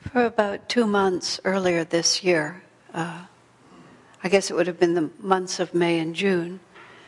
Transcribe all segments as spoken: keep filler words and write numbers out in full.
For about two months earlier this year, uh, I guess it would have been the months of May and June,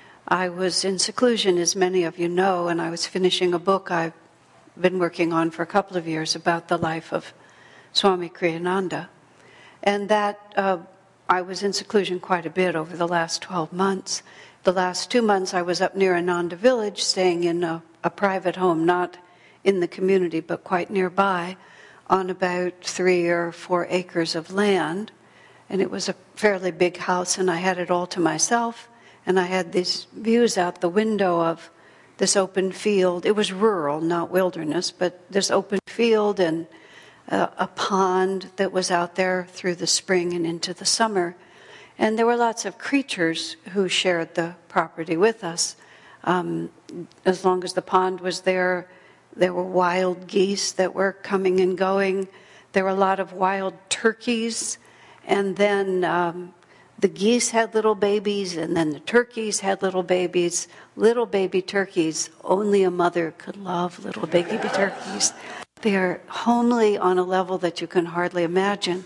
I was in seclusion, as many of you know, and I was finishing a book I've been working on for a couple of years about the life of Swami Kriyananda. And that uh, I was in seclusion quite a bit over the last twelve months. The last two months I was up near Ananda Village, staying in a, a private home, not in the community, but quite nearby, on about three or four acres of land. And it was a fairly big house, and I had it all to myself. And I had these views out the window of this open field. It was rural, not wilderness, but this open field and uh, a pond that was out there through the spring and into the summer. And there were lots of creatures who shared the property with us. Um, as long as the pond was there, there were wild geese that were coming and going. There were a lot of wild turkeys. And then um, the geese had little babies, and then the turkeys had little babies. Little baby turkeys, only a mother could love little baby turkeys. They're homely on a level that you can hardly imagine,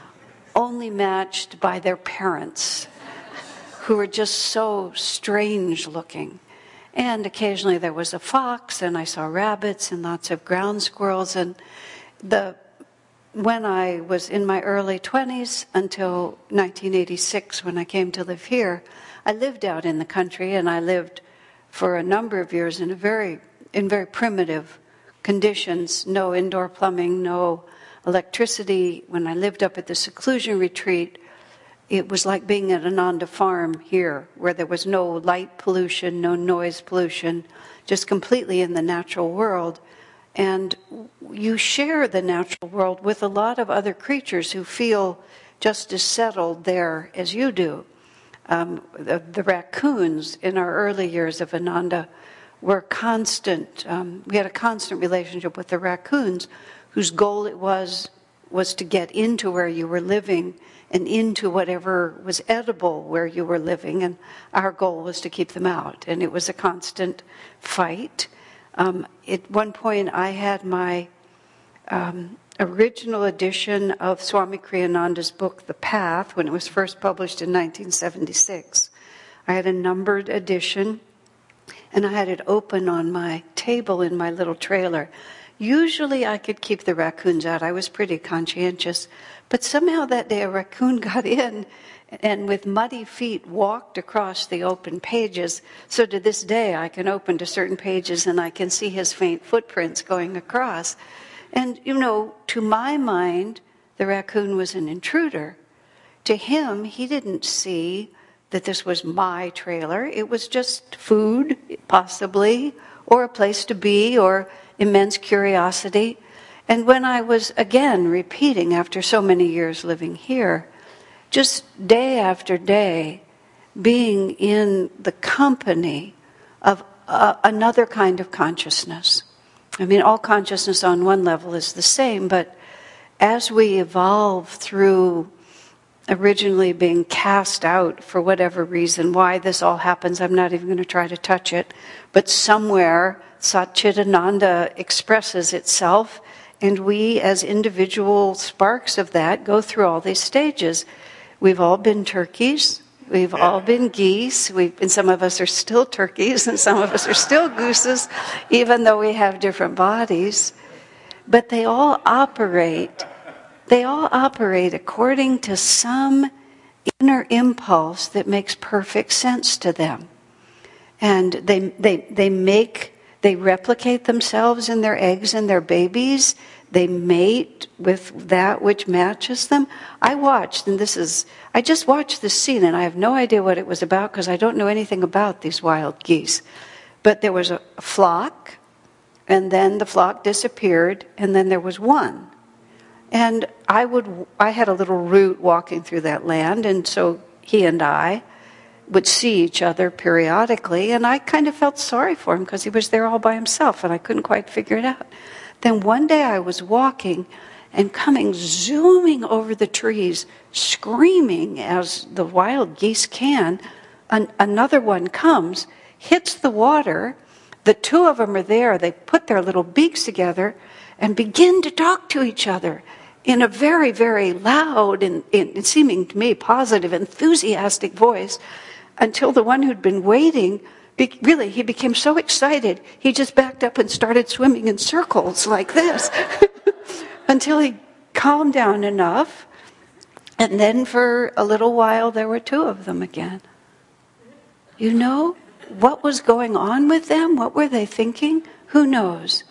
only matched by their parents, who were just so strange looking. And occasionally there was a fox, and I saw rabbits and lots of ground squirrels. And the when I was in my early twenties until nineteen eighty-six, when I came to live here, I lived out in the country, and I lived for a number of years in a very in very primitive conditions. No indoor plumbing, no electricity. When I lived up at the seclusion retreat, it was like being at Ananda Farm here, where there was no light pollution, no noise pollution, just completely in the natural world. And you share the natural world with a lot of other creatures who feel just as settled there as you do. Um, the, the raccoons in our early years of Ananda were constant. Um, we had a constant relationship with the raccoons, whose goal it was was to get into where you were living and into whatever was edible where you were living, and our goal was to keep them out. And it was a constant fight. Um, at one point, I had my um, original edition of Swami Kriyananda's book, The Path, when it was first published in nineteen seventy-six. I had a numbered edition, and I had it open on my table in my little trailer. Usually I could keep the raccoons out. I was pretty conscientious. But somehow that day a raccoon got in and with muddy feet walked across the open pages. So to this day I can open to certain pages and I can see his faint footprints going across. And, you know, to my mind, the raccoon was an intruder. To him, he didn't see that this was my trailer. It was just food, possibly, or a place to be, or immense curiosity. And when I was, again, repeating after so many years living here, just day after day, being in the company of uh, another kind of consciousness. I mean, all consciousness on one level is the same, but as we evolve through originally being cast out for whatever reason, why this all happens, I'm not even going to try to touch it, but somewhere Satchidananda expresses itself, and we as individual sparks of that go through all these stages. We've all been turkeys, we've all been geese, we've, and some of us are still turkeys, and some of us are still gooses, even though we have different bodies. But they all operate, they all operate according to some inner impulse that makes perfect sense to them. And they they they make, they replicate themselves in their eggs and their babies. They mate with that which matches them. I watched, and this is, I just watched this scene, and I have no idea what it was about because I don't know anything about these wild geese. But there was a flock, and then the flock disappeared, and then there was one. And I would, I had a little route walking through that land, and so he and I would see each other periodically, and I kind of felt sorry for him because he was there all by himself, and I couldn't quite figure it out. Then one day I was walking and coming, zooming over the trees, screaming as the wild geese can. An- another one comes, hits the water. The two of them are there. They put their little beaks together and begin to talk to each other. in a very, very loud and, and seeming to me positive, enthusiastic voice, until the one who'd been waiting, be, really, he became so excited, he just backed up and started swimming in circles like this until he calmed down enough. And then for a little while, there were two of them again. You know, what was going on with them? What were they thinking? Who knows?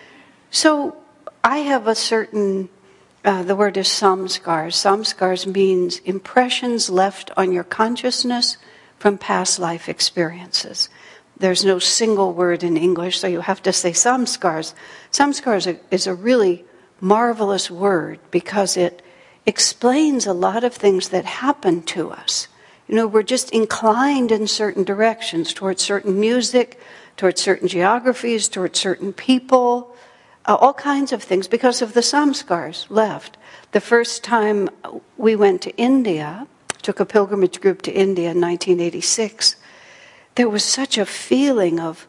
So I have a certain, uh, the word is samskars. Samskars means impressions left on your consciousness from past life experiences. There's no single word in English, so you have to say samskars. Samskars is a really marvelous word because it explains a lot of things that happen to us. You know, we're just inclined in certain directions, towards certain music, towards certain geographies, towards certain people, uh, all kinds of things because of the samskars left. The first time we went to India, took a pilgrimage group to India in nineteen eighty-six, there was such a feeling of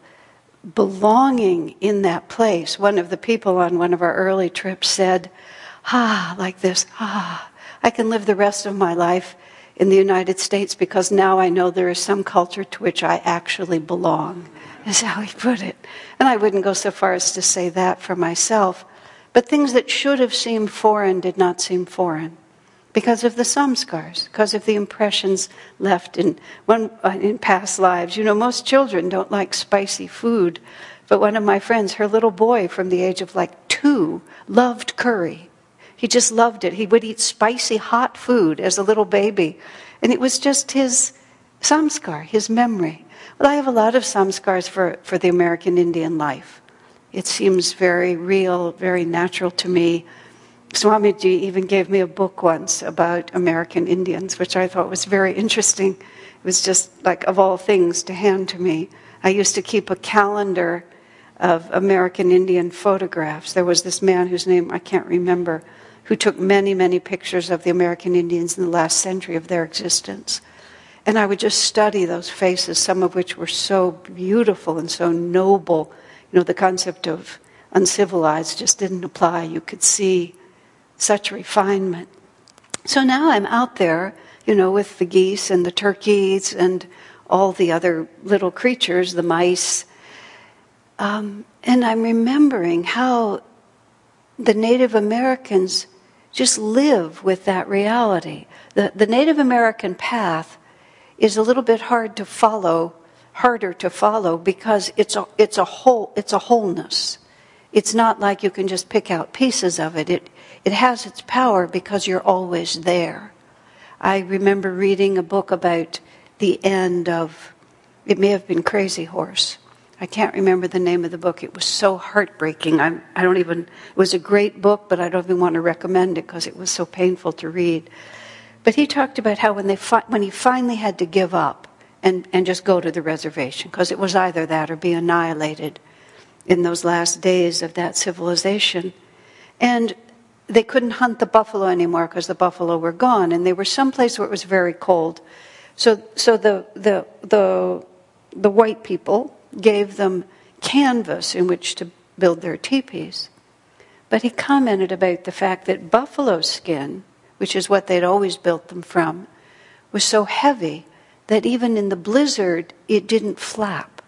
belonging in that place. One of the people on one of our early trips said, ah, like this, ah, I can live the rest of my life in the United States because now I know there is some culture to which I actually belong, is how he put it. And I wouldn't go so far as to say that for myself, but things that should have seemed foreign did not seem foreign because of the samskars, because of the impressions left in, one, in past lives. You know, most children don't like spicy food, but one of my friends, her little boy from the age of like two, loved curry. He just loved it. He would eat spicy, hot food as a little baby. And it was just his samskar, his memory. Well, I have a lot of samskars for, for the American Indian life. It seems very real, very natural to me. Swamiji even gave me a book once about American Indians, which I thought was very interesting. It was just like, of all things, to hand to me. I used to keep a calendar of American Indian photographs. There was this man whose name I can't remember, who took many, many pictures of the American Indians in the last century of their existence. And I would just study those faces, some of which were so beautiful and so noble. You know, the concept of uncivilized just didn't apply. You could see such refinement. So now I'm out there, you know, with the geese and the turkeys and all the other little creatures, the mice. Um, and I'm remembering how the Native Americans just live with that reality. The, the Native American path is a little bit hard to follow, harder to follow because it's a, it's a whole, it's a wholeness. It's not like you can just pick out pieces of it. It, it has its power because you're always there. I remember reading a book about the end of, it may have been Crazy Horse. I can't remember the name of the book. It was so heartbreaking. I'm, I don't even, it was a great book, but I don't even want to recommend it because it was so painful to read. But he talked about how when they fi- when he finally had to give up and, and just go to the reservation, because it was either that or be annihilated in those last days of that civilization. And they couldn't hunt the buffalo anymore because the buffalo were gone, and they were someplace where it was very cold. So so the the the the white people gave them canvas in which to build their teepees. But he commented about the fact that buffalo skin, which is what they'd always built them from, was so heavy that even in the blizzard, it didn't flap.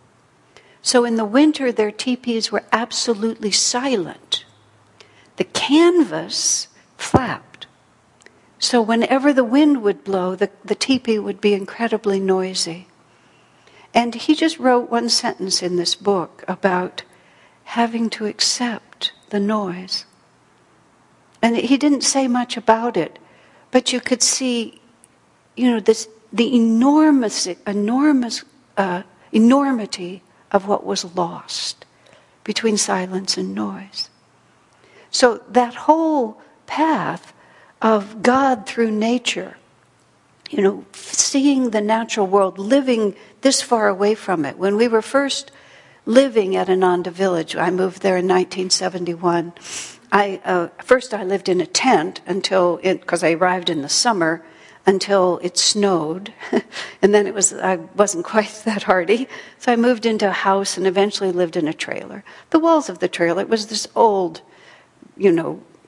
So in the winter, their teepees were absolutely silent. The canvas flapped. So whenever the wind would blow, the, the teepee would be incredibly noisy. And he just wrote one sentence in this book about having to accept the noise. And he didn't say much about it, but you could see, you know, this the enormous, enormous, uh, enormity of what was lost between silence and noise. So that whole path of God through nature, you know, seeing the natural world, living this far away from it. When we were first living at Ananda Village, I moved there in nineteen seventy-one. I uh, first I lived in a tent until, because I arrived in the summer, until it snowed. And then it was, I wasn't quite that hardy. So I moved into a house and eventually lived in a trailer. The walls of the trailer, it was this old, you know,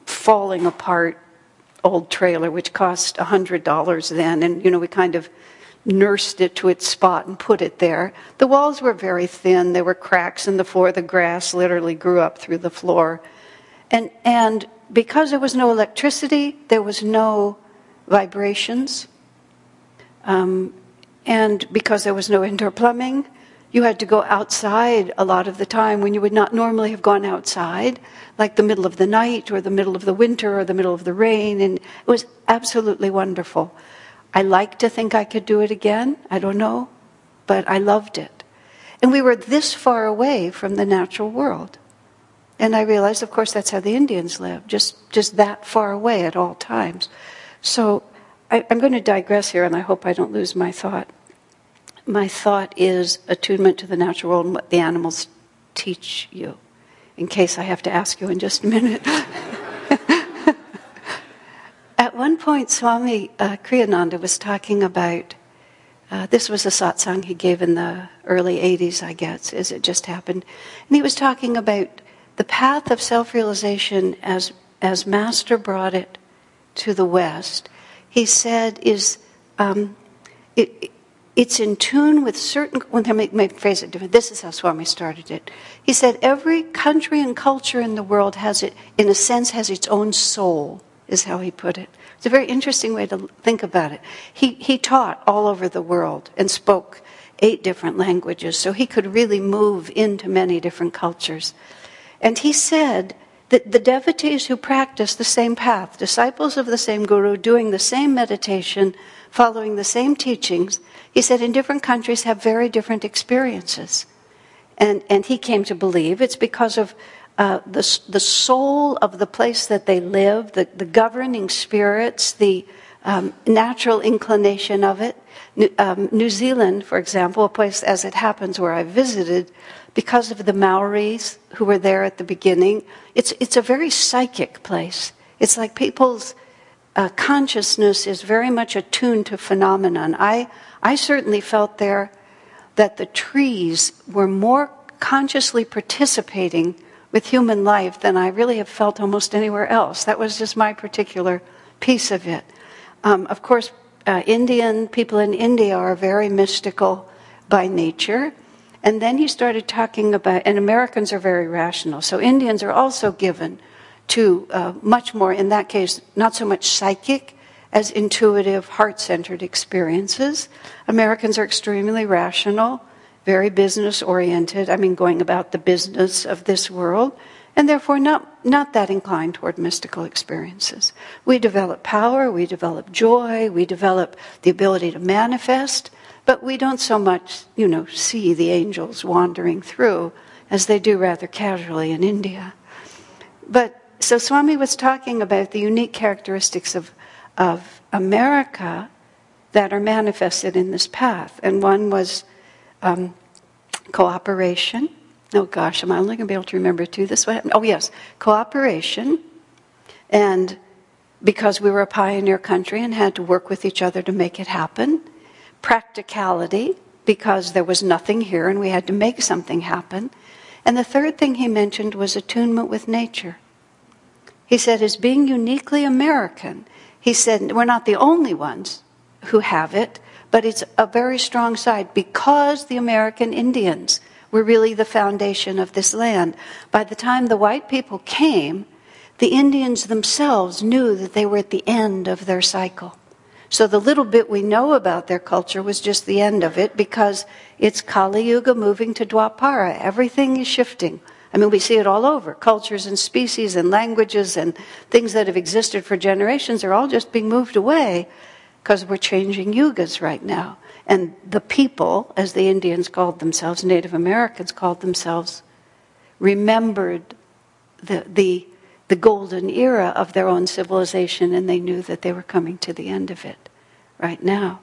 falling apart old trailer, which cost one hundred dollars then. And, you know, we kind of nursed it to its spot and put it there. The walls were very thin. There were cracks in the floor. The grass literally grew up through the floor. And, and because there was no electricity, there was no vibrations. Um, and because there was no indoor plumbing, you had to go outside a lot of the time when you would not normally have gone outside, like the middle of the night or the middle of the winter or the middle of the rain. And it was absolutely wonderful. I like to think I could do it again. I don't know, but I loved it. And we were this far away from the natural world. And I realized, of course, that's how the Indians lived, just, just that far away at all times. So I, I'm going to digress here, and I hope I don't lose my thought. My thought is attunement to the natural world and what the animals teach you, in case I have to ask you in just a minute. At one point, Swami uh, Kriyananda was talking about, uh, this was a satsang he gave in the early eighties, I guess, as it just happened. And he was talking about the path of self-realization as, as Master brought it to the West. He said is, um, it, it's in tune with certain, let me, let me phrase it different. This is how Swami started it. He said every country and culture in the world has it, in a sense, has its own soul, is how he put it. It's a very interesting way to think about it. He he taught all over the world and spoke eight different languages, so he could really move into many different cultures. And he said that the devotees who practice the same path, disciples of the same guru, doing the same meditation, following the same teachings, he said in different countries have very different experiences. And and he came to believe it's because of Uh, the the soul of the place that they live, the, the governing spirits, the um, natural inclination of it. New, um, New Zealand, for example, a place as it happens where I visited, because of the Maoris who were there at the beginning, it's it's a very psychic place. It's like people's uh, consciousness is very much attuned to phenomenon. I I certainly felt there that the trees were more consciously participating with human life than I really have felt almost anywhere else. That was just my particular piece of it. Um, of course, uh, Indian people in India are very mystical by nature. And then he started talking about, and Americans are very rational. So Indians are also given to uh, much more, in that case, not so much psychic as intuitive, heart-centered experiences. Americans are extremely rational, very business-oriented, I mean, going about the business of this world, and therefore not, not that inclined toward mystical experiences. We develop power, we develop joy, we develop the ability to manifest, but we don't so much, you know, see the angels wandering through as they do rather casually in India. But, so Swami was talking about the unique characteristics of, of America that are manifested in this path, and one was Um, cooperation. Oh gosh, am I only going to be able to remember two? This way? Oh yes, cooperation. And because we were a pioneer country and had to work with each other to make it happen. Practicality, because there was nothing here and we had to make something happen. And the third thing he mentioned was attunement with nature. He said, as being uniquely American, he said, we're not the only ones who have it, but it's a very strong side because the American Indians were really the foundation of this land. By the time the white people came, the Indians themselves knew that they were at the end of their cycle. So the little bit we know about their culture was just the end of it because it's Kali Yuga moving to Dwapara. Everything is shifting. I mean, we see it all over. Cultures and species and languages and things that have existed for generations are all just being moved away because we're changing yugas right now. And the people, as the Indians called themselves, Native Americans called themselves, remembered the the the golden era of their own civilization, and they knew that they were coming to the end of it right now.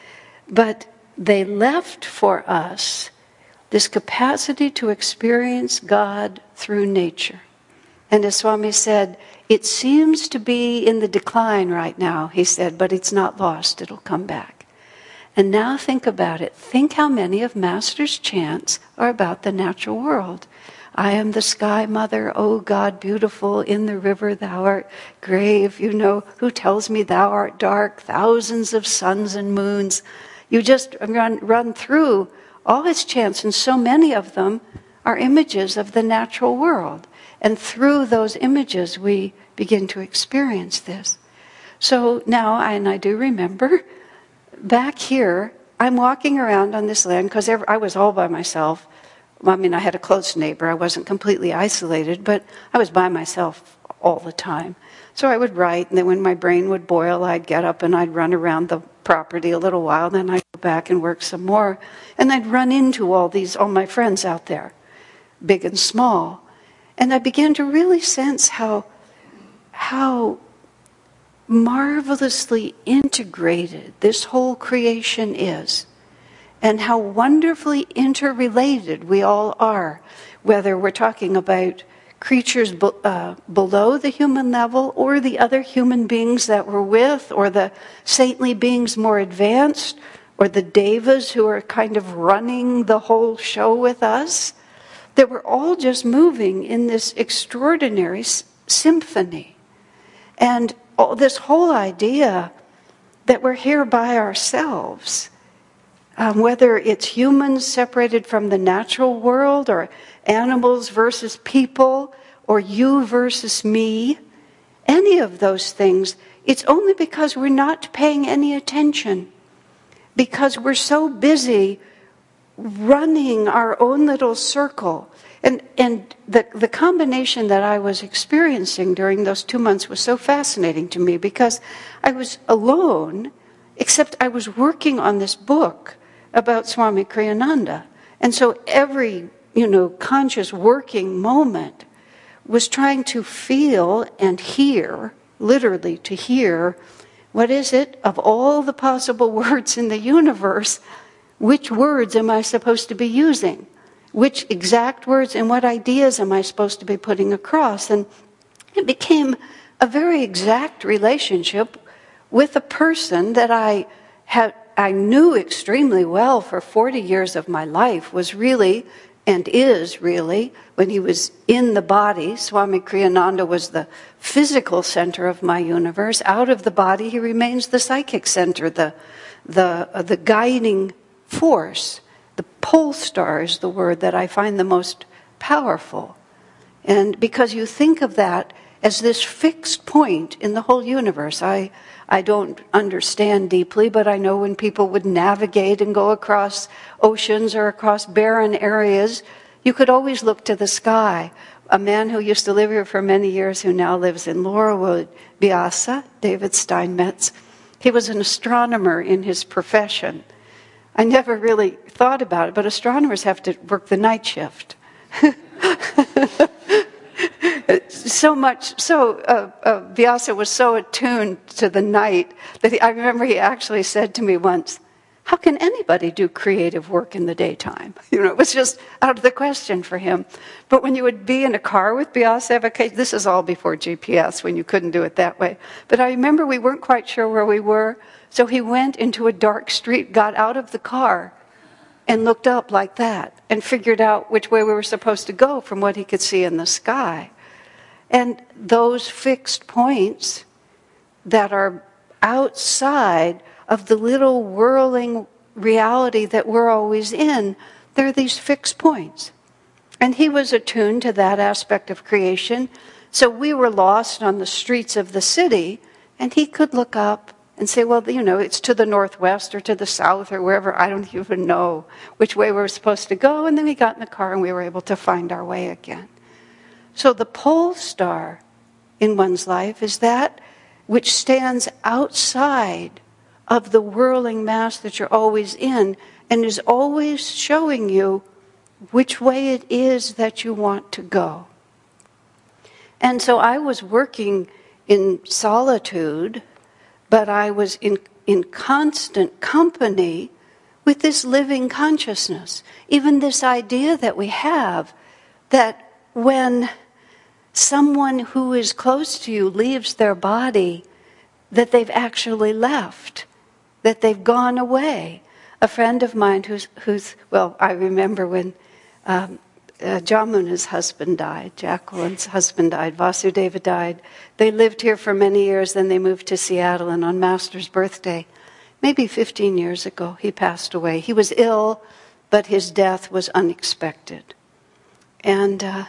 But they left for us this capacity to experience God through nature. And as Swami said, it seems to be in the decline right now, he said, but it's not lost, it'll come back. And now think about it. Think how many of Master's chants are about the natural world. I am the sky mother, O God beautiful, in the river thou art grave, you know, who tells me thou art dark, thousands of suns and moons. You just run, run through all his chants, and so many of them are images of the natural world. And through those images, we begin to experience this. So now, and I do remember, back here, I'm walking around on this land, because I was all by myself. I mean, I had a close neighbor. I wasn't completely isolated, but I was by myself all the time. So I would write, and then when my brain would boil, I'd get up and I'd run around the property a little while, then I'd go back and work some more. And I'd run into all these, all my friends out there, big and small. And I began to really sense how, how marvelously integrated this whole creation is, and how wonderfully interrelated we all are, whether we're talking about creatures be, uh, below the human level, or the other human beings that we're with, or the saintly beings more advanced, or the devas who are kind of running the whole show with us, that we're all just moving in this extraordinary s- symphony. And all, this whole idea that we're here by ourselves, um, whether it's humans separated from the natural world, or animals versus people, or you versus me, any of those things, it's only because we're not paying any attention, because we're so busy running our own little circle. And and the, the combination that I was experiencing during those two months was so fascinating to me, because I was alone, except I was working on this book about Swami Kriyananda. And so every, you know, conscious working moment was trying to feel and hear, literally to hear, what is it, of all the possible words in the universe, which words am I supposed to be using? Which exact words and what ideas am I supposed to be putting across? And it became a very exact relationship with a person that I had, I knew extremely well for forty years of my life, was really, and is really, when he was in the body. Swami Kriyananda was the physical center of my universe. Out of the body, he remains the psychic center, the, the, uh, the guiding force. The pole star is the word that I find the most powerful. And because you think of that as this fixed point in the whole universe, I, I don't understand deeply, but I know when people would navigate and go across oceans or across barren areas, you could always look to the sky. A man who used to live here for many years, who now lives in Laurelwood, Vyasa, David Steinmetz, he was an astronomer in his profession. I never really thought about it, but astronomers have to work the night shift. So much, so uh, uh, Vyasa was so attuned to the night that he, I remember he actually said to me once, how can anybody do creative work in the daytime? You know, it was just out of the question for him. But when you would be in a car with Vyasa, okay, this is all before G P S, when you couldn't do it that way. But I remember we weren't quite sure where we were, so he went into a dark street, got out of the car, and looked up like that, and figured out which way we were supposed to go from what he could see in the sky. And those fixed points that are outside of the little whirling reality that we're always in, they're these fixed points. And he was attuned to that aspect of creation. So we were lost on the streets of the city, and he could look up and say, well, you know, it's to the northwest or to the south or wherever. I don't even know which way we were supposed to go. And then we got in the car and we were able to find our way again. So the pole star in one's life is that which stands outside of the whirling mass that you're always in, and is always showing you which way it is that you want to go. And so I was working in solitude, but I was in, in constant company with this living consciousness. Even this idea that we have that when someone who is close to you leaves their body, that they've actually left, that they've gone away. A friend of mine who's, who's well, I remember when um, uh, Jamuna's husband died. Jacqueline's husband died. Vasudeva died. They lived here for many years, then they moved to Seattle, and on Master's birthday, maybe fifteen years ago, he passed away. He was ill, but his death was unexpected. And uh,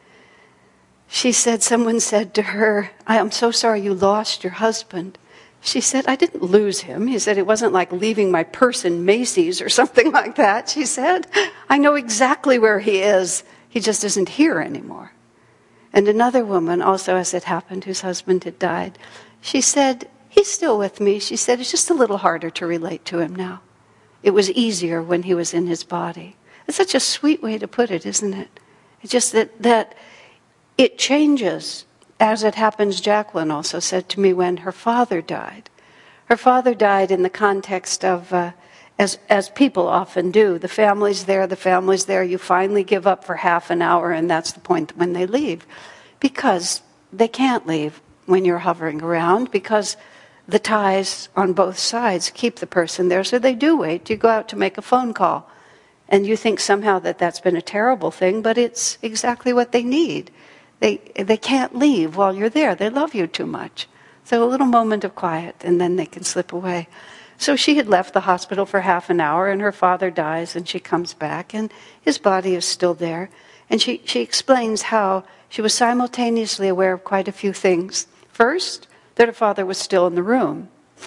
she said, someone said to her, I'm so sorry you lost your husband. She said, I didn't lose him. He said, it wasn't like leaving my purse in Macy's or something like that. She said, I know exactly where he is. He just isn't here anymore. And another woman, also as it happened, whose husband had died, she said, he's still with me. She said, it's just a little harder to relate to him now. It was easier when he was in his body. It's such a sweet way to put it, isn't it? It's just that, that it changes. As it happens, Jacqueline also said to me when her father died. Her father died in the context of, uh, as as people often do, the family's there, the family's there, you finally give up for half an hour, and that's the point when they leave. Because they can't leave when you're hovering around, because the ties on both sides keep the person there, so they do wait. You go out to make a phone call, and you think somehow that that's been a terrible thing, but it's exactly what they need. They they can't leave while you're there. They love you too much. So a little moment of quiet, and then they can slip away. So she had left the hospital for half an hour, and her father dies, and she comes back, and his body is still there. And she, she explains how she was simultaneously aware of quite a few things. First, that her father was still in the room.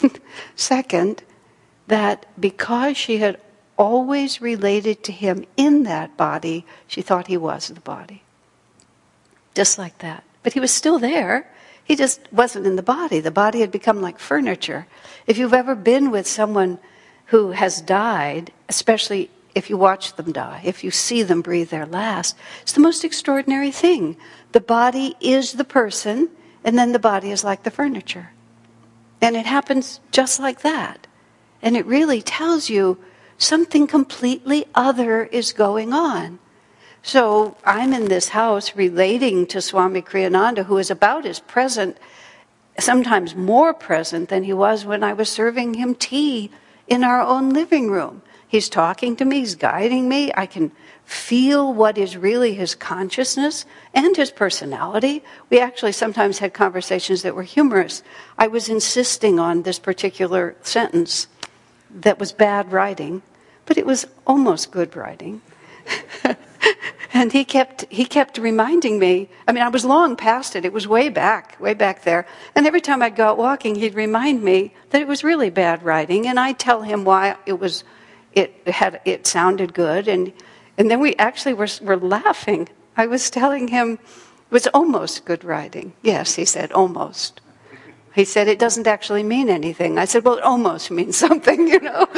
Second, that because she had always related to him in that body, she thought he was the body. Just like that. But he was still there. He just wasn't in the body. The body had become like furniture. If you've ever been with someone who has died, especially if you watch them die, if you see them breathe their last, it's the most extraordinary thing. The body is the person, and then the body is like the furniture. And it happens just like that. And it really tells you something completely other is going on. So I'm in this house relating to Swami Kriyananda, who is about as present, sometimes more present than he was when I was serving him tea in our own living room. He's talking to me, he's guiding me. I can feel what is really his consciousness and his personality. We actually sometimes had conversations that were humorous. I was insisting on this particular sentence that was bad writing, but it was almost good writing. And he kept he kept reminding me, I mean, I was long past it. It was way back, way back there. And every time I'd go out walking, he'd remind me that it was really bad writing. And I'd tell him why it was, it had, it sounded good. And and then we actually were, were laughing. I was telling him it was almost good writing. Yes, he said, almost. He said, it doesn't actually mean anything. I said, well, it almost means something, you know.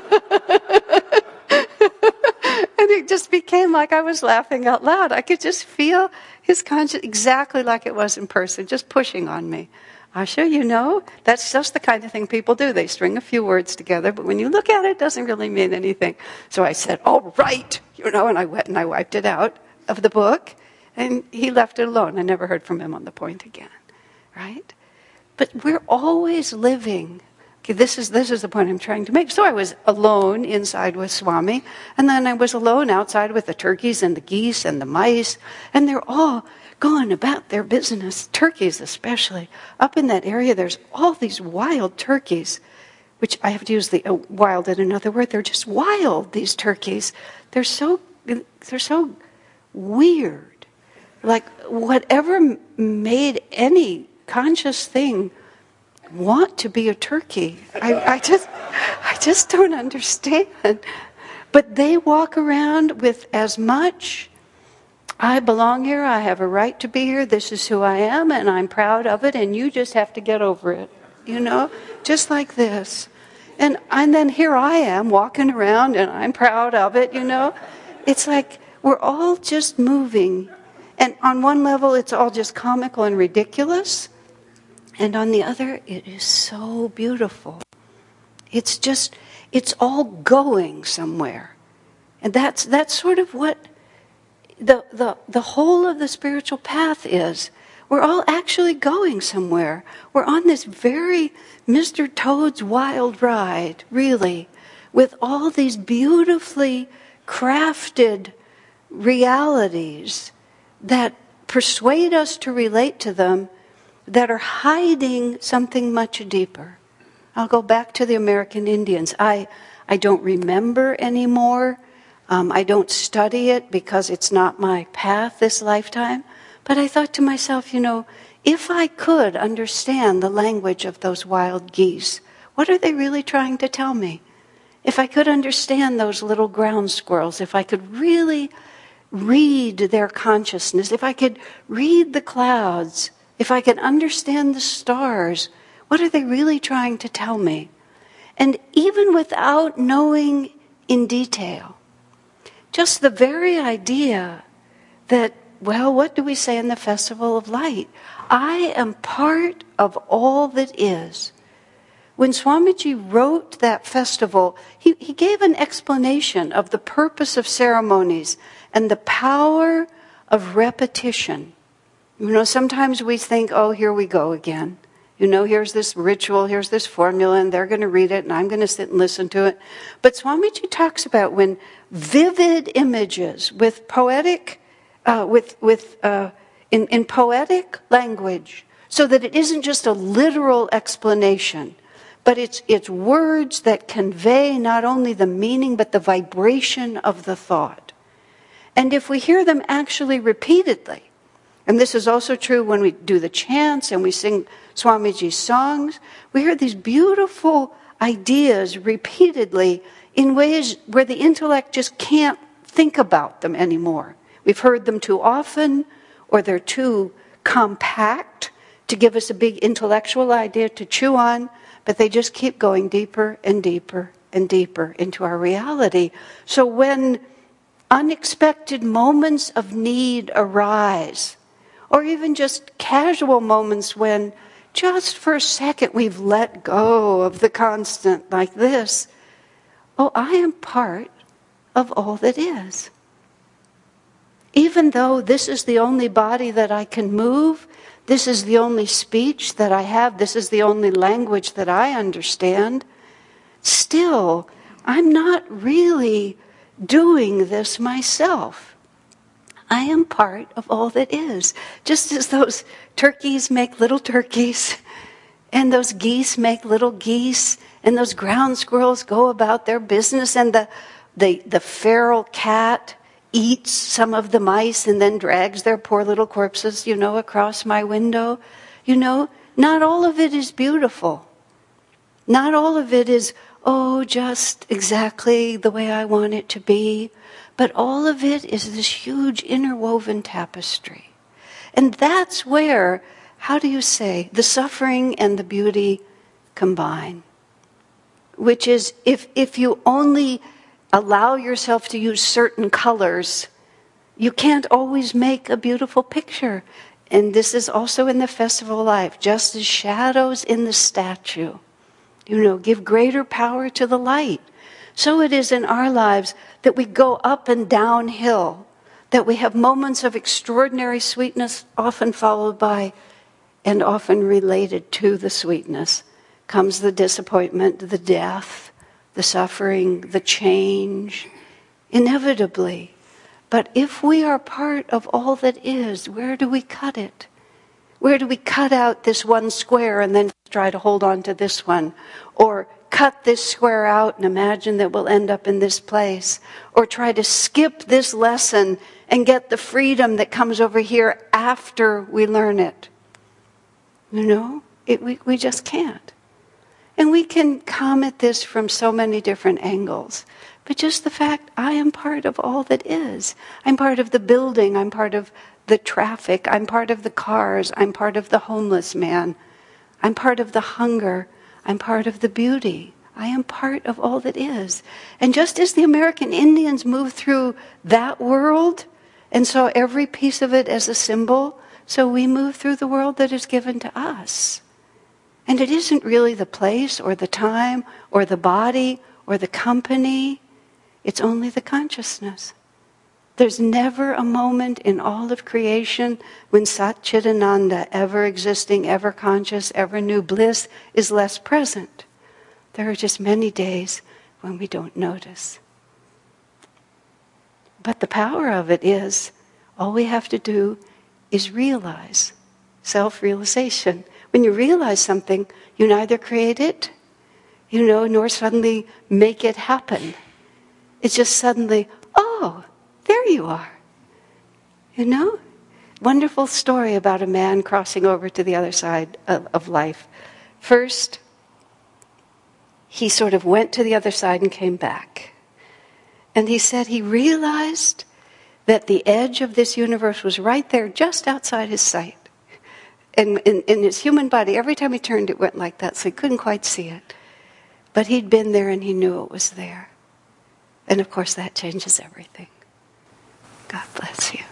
And it just became like I was laughing out loud. I could just feel his conscience exactly like it was in person, just pushing on me. Asha, you know, that's just the kind of thing people do. They string a few words together, but when you look at it, it doesn't really mean anything. So I said, all right, you know, and I went and I wiped it out of the book, and he left it alone. I never heard from him on the point again, right? But we're always living. Okay, this is this is the point I'm trying to make. So I was alone inside with Swami, and then I was alone outside with the turkeys and the geese and the mice, and they're all going about their business, turkeys especially. Up in that area, there's all these wild turkeys, which I have to use the uh, wild in another word. They're just wild, these turkeys. They're so they're so weird. Like whatever made any conscious thing want to be a turkey. I, I just I just don't understand. But they walk around with as much, I belong here, I have a right to be here, this is who I am, and I'm proud of it, and you just have to get over it. You know? Just like this. And and then here I am walking around and I'm proud of it, you know? It's like we're all just moving. And on one level it's all just comical and ridiculous. And on the other, it is so beautiful. It's just, it's all going somewhere. And that's that's sort of what the, the, the whole of the spiritual path is. We're all actually going somewhere. We're on this very Mister Toad's Wild Ride, really, with all these beautifully crafted realities that persuade us to relate to them that are hiding something much deeper. I'll go back to the American Indians. I, I don't remember anymore. Um, I don't study it because it's not my path this lifetime. But I thought to myself, you know, if I could understand the language of those wild geese, what are they really trying to tell me? If I could understand those little ground squirrels, if I could really read their consciousness, if I could read the clouds, if I could understand the stars, what are they really trying to tell me? And even without knowing in detail, just the very idea that, well, what do we say in the Festival of Light? I am part of all that is. When Swamiji wrote that festival, he, he gave an explanation of the purpose of ceremonies and the power of repetition. You know, sometimes we think, oh, here we go again. You know, here's this ritual, here's this formula, and they're going to read it, and I'm going to sit and listen to it. But Swamiji talks about when vivid images with poetic, uh, with with uh, in, in poetic language, so that it isn't just a literal explanation, but it's it's words that convey not only the meaning but the vibration of the thought. And if we hear them actually repeatedly, and this is also true when we do the chants and we sing Swamiji's songs, we hear these beautiful ideas repeatedly in ways where the intellect just can't think about them anymore. We've heard them too often, or they're too compact to give us a big intellectual idea to chew on, but they just keep going deeper and deeper and deeper into our reality. So when unexpected moments of need arise, or even just casual moments when just for a second we've let go of the constant like this, oh, I am part of all that is. Even though this is the only body that I can move, this is the only speech that I have, this is the only language that I understand, still, I'm not really doing this myself. I am part of all that is. Just as those turkeys make little turkeys, and those geese make little geese, and those ground squirrels go about their business, and the, the, the feral cat eats some of the mice and then drags their poor little corpses, you know, across my window. You know, not all of it is beautiful. Not all of it is, oh, just exactly the way I want it to be. But all of it is this huge interwoven tapestry. And that's where, how do you say, the suffering and the beauty combine. Which is, if, if you only allow yourself to use certain colors, you can't always make a beautiful picture. And this is also in the Festival of Life, just as shadows in the statue, you know, give greater power to the light. So it is in our lives that we go up and downhill, that we have moments of extraordinary sweetness, often followed by, and often related to the sweetness, comes the disappointment, the death, the suffering, the change, inevitably. But if we are part of all that is, where do we cut it? Where do we cut out this one square and then try to hold on to this one? Or cut this square out and imagine that we'll end up in this place? Or try to skip this lesson and get the freedom that comes over here after we learn it? You know, it, we, we just can't. And we can come at this from so many different angles. But just the fact, I am part of all that is. I'm part of the building. I'm part of the traffic. I'm part of the cars. I'm part of the homeless man. I'm part of the hunger. I'm part of the beauty. I am part of all that is. And just as the American Indians moved through that world and saw every piece of it as a symbol, so we move through the world that is given to us. And it isn't really the place or the time or the body or the company. It's only the consciousness. There's never a moment in all of creation when Sat Chidananda, ever existing, ever conscious, ever new bliss, is less present. There are just many days when we don't notice. but the power of it is, all we have to do is realize, self-realization. When you realize something, you neither create it, you know, nor suddenly make it happen. It's just suddenly, oh, there you are. You know? Wonderful story about a man crossing over to the other side of, of life. First, he sort of went to the other side and came back. And he said he realized that the edge of this universe was right there, just outside his sight. And in, in his human body, every time he turned, it went like that, so he couldn't quite see it. But he'd been there and he knew it was there. And of course, that changes everything. God bless you.